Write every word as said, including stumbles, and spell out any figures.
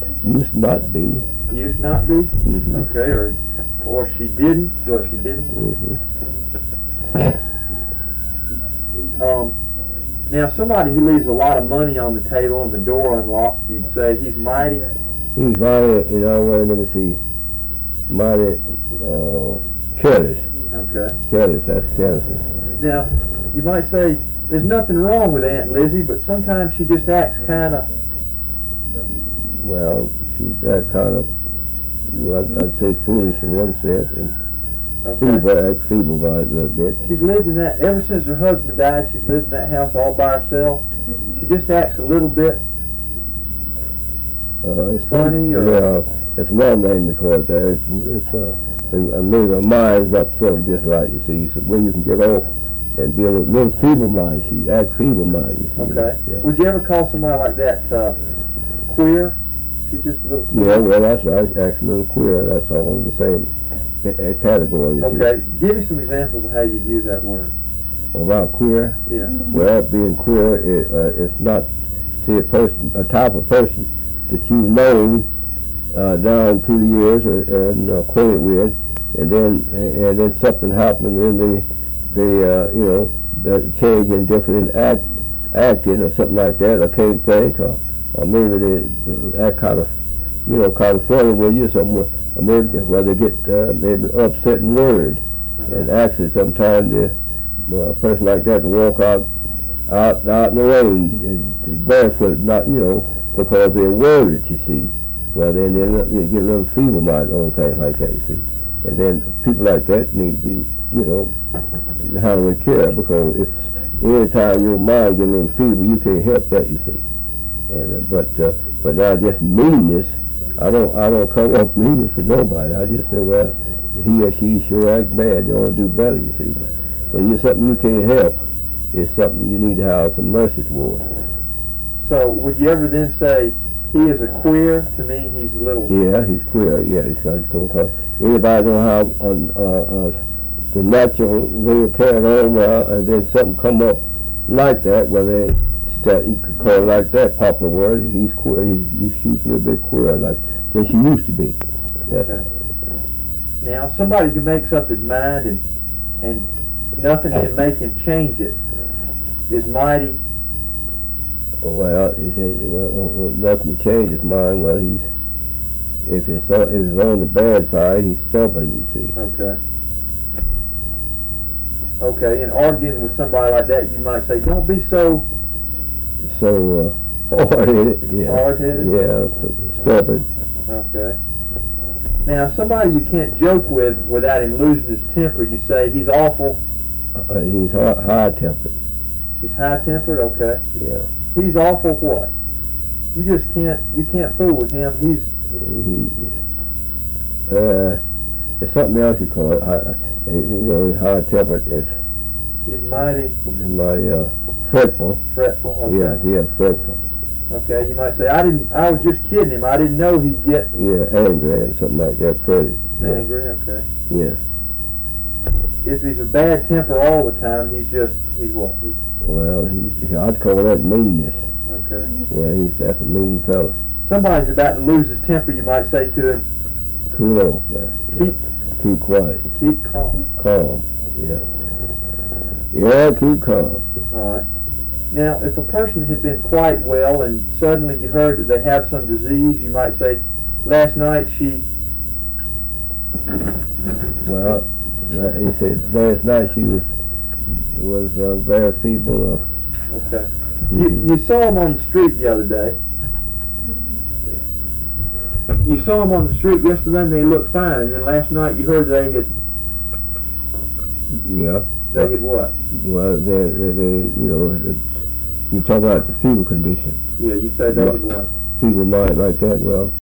Used not be. Used not be? Mm-hmm. Okay, or or she didn't. Well, she didn't. Mm-hmm. Um, now, somebody who leaves a lot of money on the table and the door unlocked, you'd say he's mighty? He's mighty, you know, well, let me see. Mighty, uh, careless. Okay. Careless, that's carelessness. Now, you might say, there's nothing wrong with Aunt Lizzie, but sometimes she just acts kind of... Well, she's that kind of, well, I'd, I'd say foolish in one sense, and Okay. feeble, act feeble by a little bit. She's lived in that, ever since her husband died, she's lived in that house all by herself. She just acts a little bit Uh, it's funny, or... Yeah, it's another name to call it that. It's, it's uh, and, and maybe her mind's not settled just right, you see. So where you can get off and be a little, little feeble-minded. She act feeble-minded, you see. Okay. Yeah. Would you ever call somebody like that uh, queer? She's just a little queer. Yeah, well, that's right. She acts a little queer. That's all in the same ca- category, you see. Okay. Give me some examples of how you'd use that word. About queer? Yeah. Well, being queer, it, uh, it's not, see, a person, a type of person that you've known uh, down through the years uh, and uh, acquainted with, and then and then something happened, and they they uh, you know that change in different act acting or something like that. I can't think, or, or maybe they act kind of you know kind of funny with you, or something, or maybe they, well they get uh, maybe upset in word Uh-huh. and actually sometimes the uh, a person like that to walk out out out in the rain and barefoot, not you know. Because they're worried, you see. Well, then they get a little feeble-minded on things like that, you see. And then people like that need to be, you know, handled with care, because if any time your mind gets a little feeble, you can't help that, you see. And uh, but uh, but now just meanness, I don't I don't come up meanness for nobody. I just say, well, he or she sure act bad. They want to do better, you see. But when you're something you can't help, it's something you need to have some mercy toward. So, would you ever then say he is a queer to mean he's a little... Yeah, he's queer. Yeah, he's got his cold heart. Anybody don't have uh, uh, the natural way of carrying on well, and then something come up like that, where they start, you could call it like that, popular word. He's queer. He's, he's she's a little bit queer, like than she used to be. Yes. Okay. Now, somebody who makes up his mind and and nothing can make him change it is mighty. Well, he said, well, well, nothing to change his mind. Well, he's if it's on, if it's on the bad side, he's stubborn. You see. Okay. Okay, and arguing with somebody like that, you might say, "Don't be so So uh, hard-headed." Yeah. hard-headed." Yeah, so stubborn. Okay. Now, somebody you can't joke with without him losing his temper, you say he's awful. Uh, he's high, high-tempered. He's high-tempered. Okay. Yeah. He's awful what? You just can't, you can't fool with him. He's, He, uh, it's something else you call it. High, you know, he's high-tempered. It's, he's mighty it's mighty uh, fretful. fretful. Okay. Yeah, yeah, fretful. Okay, you might say, I didn't, I was just kidding him. I didn't know he'd get Yeah, angry or something like that. Fretted. Yeah. angry. Okay. Yeah. If he's a bad temper all the time, he's just, he's what? He's, Well, he's, I'd call that meanness. okay. Yeah, he's that's a mean fella. Somebody's about to lose his temper, you might say to him, Cool off there. keep, Keep quiet. keep calm. Calm. Yeah. Yeah, keep calm. All right. Now, if a person had been quite well and suddenly you heard that they have some disease, you might say, last night she... Well, he said last night she was was uh, very feeble. Uh, Okay. You, you saw him on the street the other day. You saw him on the street yesterday and they looked fine, and then last night you heard they had... yeah. They had what? Well, they, they, they you know, you talk about the feeble condition. Yeah, you'd say they had what? Feeble mind like that. Well,